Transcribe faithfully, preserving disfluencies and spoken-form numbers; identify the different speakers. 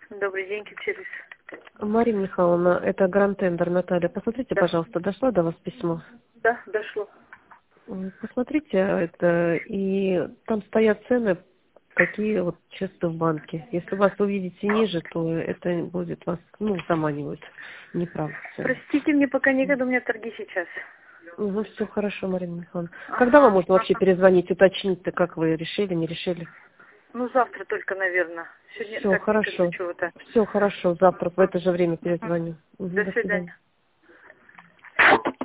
Speaker 1: Добрый день, Кичерис.
Speaker 2: Мария Михайловна, это Гранд-тендер Наталья. Посмотрите,
Speaker 1: Да.
Speaker 2: пожалуйста, дошло до вас письмо?
Speaker 1: Да, дошло.
Speaker 2: М, Посмотрите это, и там стоят цены, какие вот чисто в банке. Если вас увидите ниже, то это будет вас, ну, заманивать. Неправда.
Speaker 1: Простите, мне пока некогда, у меня торги сейчас.
Speaker 2: Ну, все хорошо, Марина Михайловна. Когда вам
Speaker 1: Ага,
Speaker 2: можно вообще
Speaker 1: ага.
Speaker 2: перезвонить, уточнить-то, как вы решили, не решили?
Speaker 1: Ну, завтра только, наверное. Сегодня
Speaker 2: Все
Speaker 1: так некогда
Speaker 2: хорошо.
Speaker 1: чего-то.
Speaker 2: Все хорошо. Завтра в
Speaker 1: Ага.
Speaker 2: это же время
Speaker 1: Ага.
Speaker 2: перезвоню. Мгм,
Speaker 1: До
Speaker 2: до свидания.
Speaker 1: свидания.